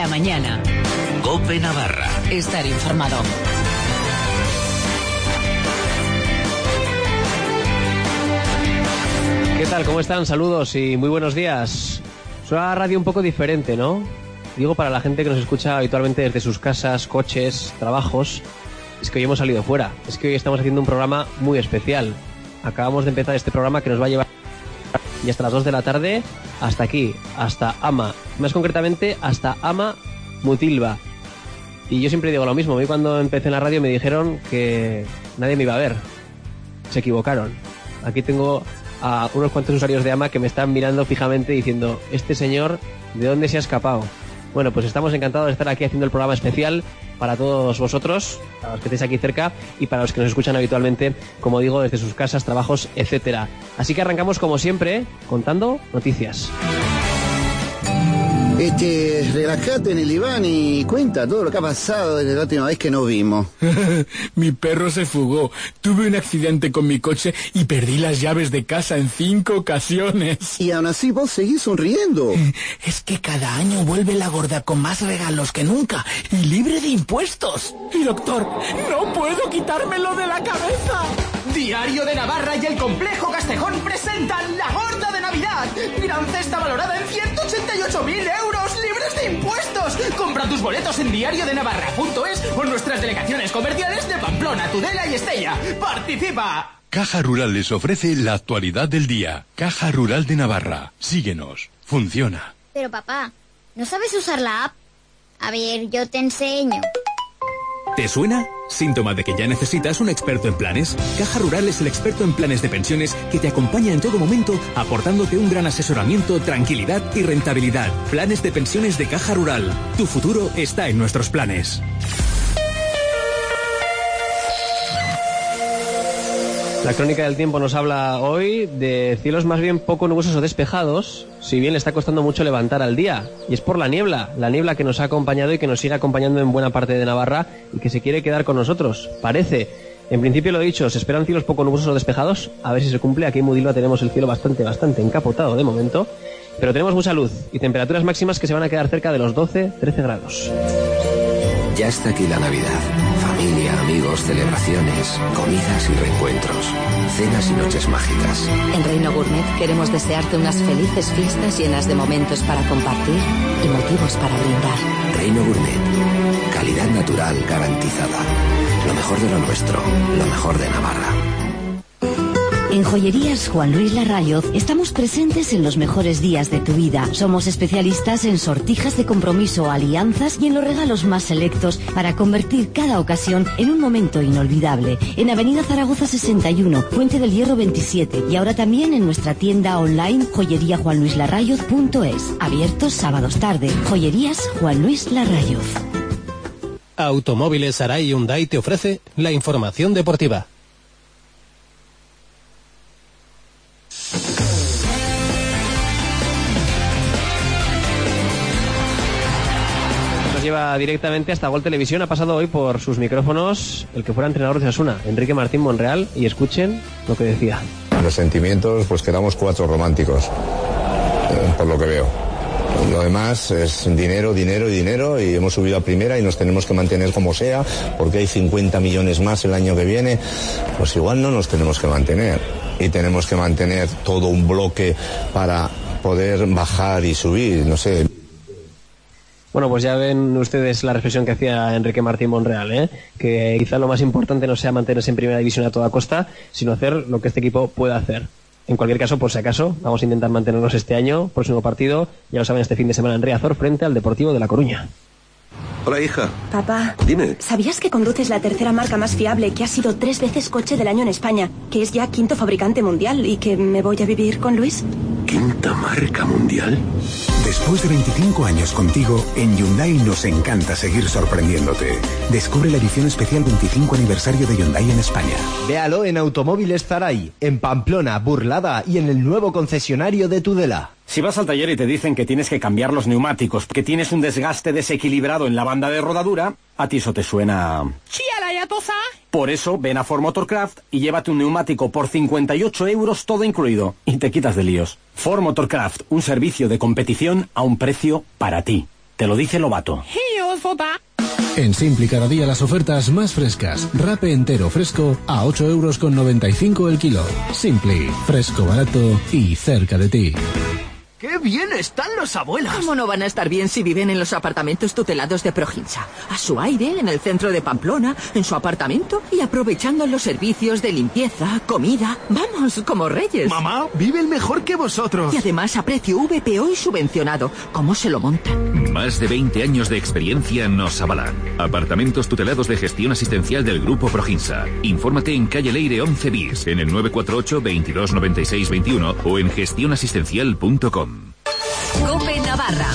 la mañana. COPE Navarra. Estar informado. ¿Qué tal? ¿Cómo están? Saludos y muy buenos días. Es una radio un poco diferente, ¿no? Digo para la gente que nos escucha habitualmente desde sus casas, coches, trabajos. Es que hoy hemos salido fuera. Es que hoy estamos haciendo un programa muy especial. Acabamos de empezar este programa que nos va a llevar y hasta las 2 de la tarde, hasta aquí, hasta Ama. Más concretamente, hasta Ama Mutilva. Y yo siempre digo lo mismo. A mí cuando empecé en la radio me dijeron que nadie me iba a ver. Se equivocaron. Aquí tengo a unos cuantos usuarios de Ama que me están mirando fijamente diciendo, este señor, ¿de dónde se ha escapado? Bueno, pues estamos encantados de estar aquí haciendo el programa especial para todos vosotros, para los que estéis aquí cerca y para los que nos escuchan habitualmente, como digo, desde sus casas, trabajos, etcétera. Así que arrancamos como siempre, contando noticias. Relájate en el diván y cuenta todo lo que ha pasado desde la última vez que nos vimos. Mi perro se fugó. Tuve un accidente con mi coche y perdí las llaves de casa en 5 ocasiones. Y aún así vos seguís sonriendo. Es que cada año vuelve la gorda con más regalos que nunca y libre de impuestos. Y doctor, no puedo quitármelo de la cabeza. Diario de Navarra y el Complejo Castejón presentan la Gorda de Navidad. Gran cesta valorada en 188.000 euros libres de impuestos. Compra tus boletos en diariodenavarra.es o en nuestras delegaciones comerciales de Pamplona, Tudela y Estella. ¡Participa! Caja Rural les ofrece la actualidad del día. Caja Rural de Navarra. Síguenos. Funciona. Pero papá, ¿no sabes usar la app? A ver, yo te enseño. ¿Te suena? Síntoma de que ya necesitas un experto en planes. Caja Rural es el experto en planes de pensiones que te acompaña en todo momento, aportándote un gran asesoramiento, tranquilidad y rentabilidad. Planes de pensiones de Caja Rural. Tu futuro está en nuestros planes. La crónica del tiempo nos habla hoy de cielos más bien poco nubosos o despejados, si bien le está costando mucho levantar al día. Y es por la niebla que nos ha acompañado y que nos sigue acompañando en buena parte de Navarra y que se quiere quedar con nosotros, parece. En principio, lo dicho, se esperan cielos poco nubosos o despejados, a ver si se cumple. Aquí en Mudilva tenemos el cielo bastante encapotado de momento, pero tenemos mucha luz y temperaturas máximas que se van a quedar cerca de los 12-13 grados. Ya está aquí la Navidad. Familia, amigos, celebraciones, comidas y reencuentros, cenas y noches mágicas. En Reino Gourmet queremos desearte unas felices fiestas llenas de momentos para compartir y motivos para brindar. Reino Gourmet. Calidad natural garantizada. Lo mejor de lo nuestro. Lo mejor de Navarra. En Joyerías Juan Luis Larrayoz estamos presentes en los mejores días de tu vida. Somos especialistas en sortijas de compromiso, alianzas y en los regalos más selectos para convertir cada ocasión en un momento inolvidable. En Avenida Zaragoza 61, Puente del Hierro 27 y ahora también en nuestra tienda online joyeriajuanluislarrayoz.es. Abiertos sábados tarde. Joyerías Juan Luis Larrayoz. Automóviles Arai Hyundai te ofrece la información deportiva. Lleva directamente hasta Gol Televisión. Ha pasado hoy por sus micrófonos el que fuera entrenador de Osasuna, Enrique Martín Monreal, y escuchen lo que decía. Los sentimientos, pues quedamos 4 románticos, por lo que veo. Lo demás es dinero y hemos subido a primera y nos tenemos que mantener como sea, porque hay 50 millones más el año que viene. Pues igual no nos tenemos que mantener y tenemos que mantener todo un bloque para poder bajar y subir, no sé. Bueno, pues ya ven ustedes la reflexión que hacía Enrique Martín Monreal, que quizá lo más importante no sea mantenerse en primera división a toda costa, sino hacer lo que este equipo pueda hacer. En cualquier caso, por si acaso, vamos a intentar mantenernos este año. Próximo partido, ya lo saben, este fin de semana en Riazor, frente al Deportivo de La Coruña. Hola, hija. Papá. Dime. ¿Sabías que conduces la tercera marca más fiable, que ha sido 3 veces coche del año en España, que es ya 5º fabricante mundial y que me voy a vivir con Luis? ¿5ª marca mundial? Después de 25 años contigo, en Hyundai nos encanta seguir sorprendiéndote. Descubre la edición especial 25 aniversario de Hyundai en España. Véalo en Automóviles Zaray, en Pamplona, Burlada y en el nuevo concesionario de Tudela. Si vas al taller y te dicen que tienes que cambiar los neumáticos, que tienes un desgaste desequilibrado en la banda de rodadura, a ti eso te suena... ¡Chíala, ya toza! Por eso, ven a Ford Motorcraft y llévate un neumático por 58 euros todo incluido. Y te quitas de líos. Ford Motorcraft, un servicio de competición a un precio para ti. Te lo dice Lobato. En Simpli cada día las ofertas más frescas. Rape entero fresco a 8,95 € el kilo. Simpli, fresco, barato y cerca de ti. ¡Qué bien están los abuelos! ¿Cómo no van a estar bien si viven en los apartamentos tutelados de Proginsa? A su aire, en el centro de Pamplona, en su apartamento y aprovechando los servicios de limpieza, comida. Vamos, como reyes. Mamá, viven mejor que vosotros. Y además a precio VPO y subvencionado. ¿Cómo se lo montan? Más de 20 años de experiencia nos avalan. Apartamentos tutelados de gestión asistencial del Grupo Proginsa. Infórmate en calle Leire 11 bis, en el 948 22 96 21 o en gestionasistencial.com. COPE Navarra.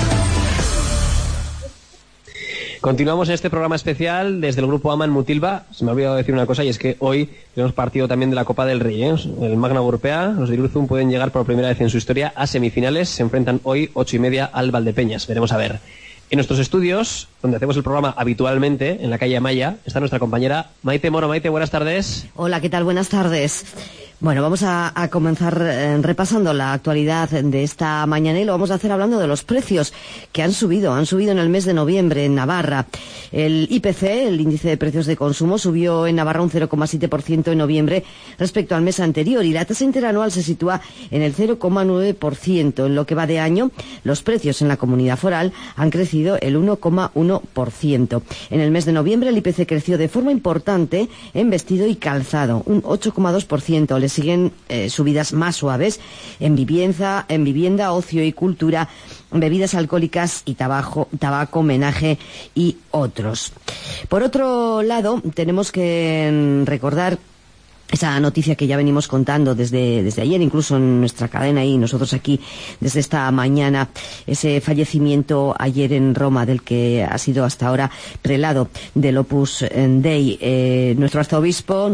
Continuamos en este programa especial desde el Grupo AMA en Mutilva. Se me ha olvidado decir una cosa, y es que hoy tenemos partido también de la Copa del Rey, ¿eh? El Magna Europea, los de Iruzum pueden llegar por primera vez en su historia a semifinales. Se enfrentan hoy 8:30 al Valdepeñas. Veremos a ver. En nuestros estudios, donde hacemos el programa habitualmente, en la calle Amaya, está nuestra compañera Maite Moro. Maite, buenas tardes. Hola, ¿qué tal? Buenas tardes. Bueno, vamos a comenzar repasando la actualidad de esta mañana y lo vamos a hacer hablando de los precios que han subido en el mes de noviembre en Navarra. El IPC, el índice de precios de consumo, subió en Navarra un 0,7% en noviembre respecto al mes anterior y la tasa interanual se sitúa en el 0,9%. En lo que va de año, los precios en la comunidad foral han crecido el 1,1%. En el mes de noviembre el IPC creció de forma importante en vestido y calzado, un 8,2%. Le siguen subidas más suaves en vivienda, ocio y cultura, bebidas alcohólicas y tabaco, homenaje y otros. Por otro lado, tenemos que recordar esa noticia que ya venimos contando desde ayer, incluso en nuestra cadena y nosotros aquí desde esta mañana, ese fallecimiento ayer en Roma del que ha sido hasta ahora prelado del Opus Dei. Nuestro arzobispo,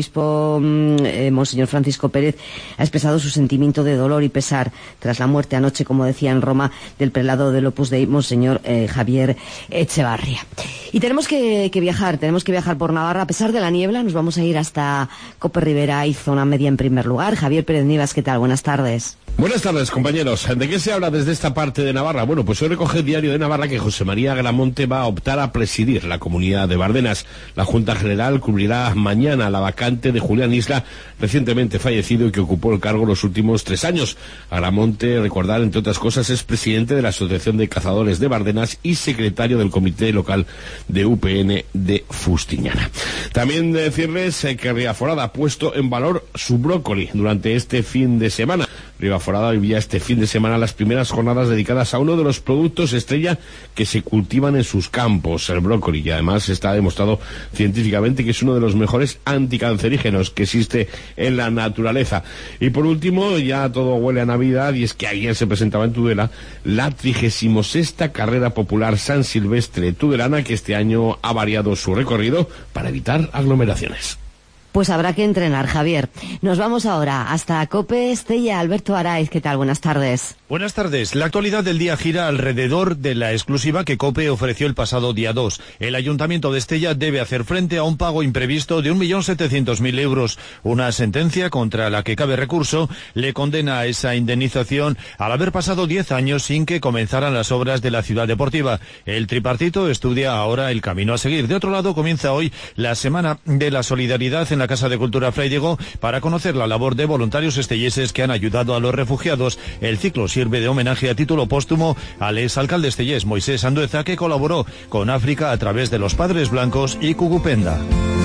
Monseñor Francisco Pérez, ha expresado su sentimiento de dolor y pesar tras la muerte anoche, como decía en Roma, del prelado del Opus Dei, Monseñor Javier Echevarría. Y tenemos que viajar por Navarra. A pesar de la niebla, nos vamos a ir hasta Cope Rivera y Zona Media en primer lugar. Javier Pérez Nivas, ¿qué tal? Buenas tardes. Buenas tardes, compañeros. ¿De qué se habla desde esta parte de Navarra? Bueno, pues hoy recoge el Diario de Navarra que José María Gramonte va a optar a presidir la Comunidad de Bardenas. La Junta General cubrirá mañana la vacante de Julián Isla, recientemente fallecido y que ocupó el cargo los últimos 3 años. Gramonte, recordar, entre otras cosas, es presidente de la Asociación de Cazadores de Bardenas y secretario del Comité Local de UPN de Fustiñana. También decirles que Ribaforada ha puesto en valor su brócoli durante este fin de semana. Ribaforada vivía este fin de semana las primeras jornadas dedicadas a uno de los productos estrella que se cultivan en sus campos, el brócoli, y además está demostrado científicamente que es uno de los mejores anticancerígenos que existe en la naturaleza. Y por último, ya todo huele a Navidad, y es que ayer se presentaba en Tudela la 36ª carrera popular San Silvestre Tudelana, que este año ha variado su recorrido para evitar aglomeraciones. Pues habrá que entrenar, Javier. Nos vamos ahora hasta Cope, Estella. Alberto Araiz, ¿qué tal? Buenas tardes. Buenas tardes. La actualidad del día gira alrededor de la exclusiva que Cope ofreció el pasado día 2. El Ayuntamiento de Estella debe hacer frente a un pago imprevisto de 1.700.000 euros. Una sentencia contra la que cabe recurso le condena a esa indemnización al haber pasado 10 años sin que comenzaran las obras de la ciudad deportiva. El tripartito estudia ahora el camino a seguir. De otro lado, comienza hoy la Semana de la Solidaridad en la Casa de Cultura Fray Diego para conocer la labor de voluntarios estelleses que han ayudado a los refugiados. El ciclo sirve de homenaje a título póstumo al exalcalde estellés Moisés Andueza, que colaboró con África a través de los Padres Blancos y Cucupenda.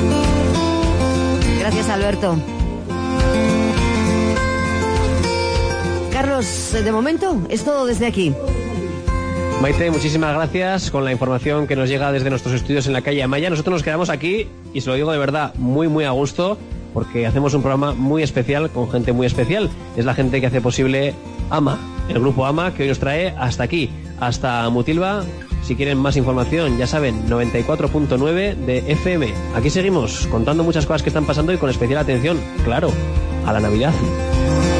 Gracias, Alberto. Carlos, de momento es todo desde aquí. Maite, muchísimas gracias con la información que nos llega desde nuestros estudios en la calle Amaya. Nosotros nos quedamos aquí, y se lo digo de verdad, muy muy a gusto, porque hacemos un programa muy especial con gente muy especial. Es la gente que hace posible AMA, el grupo AMA, que hoy nos trae hasta aquí, hasta Mutilva. Si quieren más información, ya saben, 94.9 de FM. Aquí seguimos contando muchas cosas que están pasando y con especial atención, claro, a la Navidad.